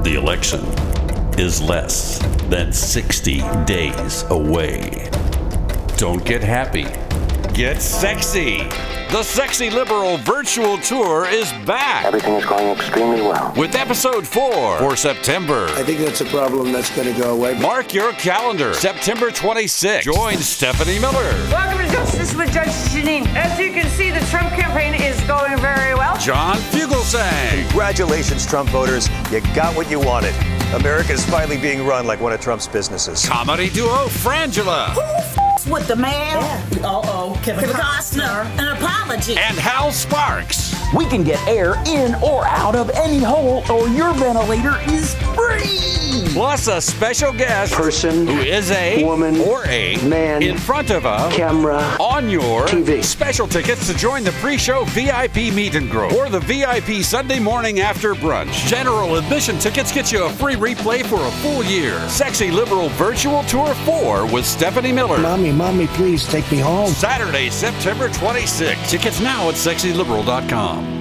The election is less than 60 days away. Don't get happy. Get sexy. The Sexy Liberal virtual tour is back. Everything is going extremely well. With episode 4 for September. I think that's a problem that's going to go away. Mark your calendar. September 26th. Join Stephanie Miller. Welcome to Justice with Judge Janine. As you can see, the Trump campaign is going very well. John Fugelsang. Congratulations, Trump voters. You got what you wanted. America is finally being run like one of Trump's businesses. Comedy duo Frangela. With the man. Yeah. Kevin Costner. An apology. And Hal Sparks. We can get air in or out of any hole, or your ventilator is free. Plus a special guest Person, who is a woman, or a man, in front of a camera, on your TV. Special tickets to join the pre-show VIP meet and grow or the VIP Sunday morning after brunch. General admission tickets get you a free replay for a full year. Sexy Liberal Virtual Tour 4 with Stephanie Miller. Mommy, please take me home. Saturday, September 26th. Tickets now at sexyliberal.com.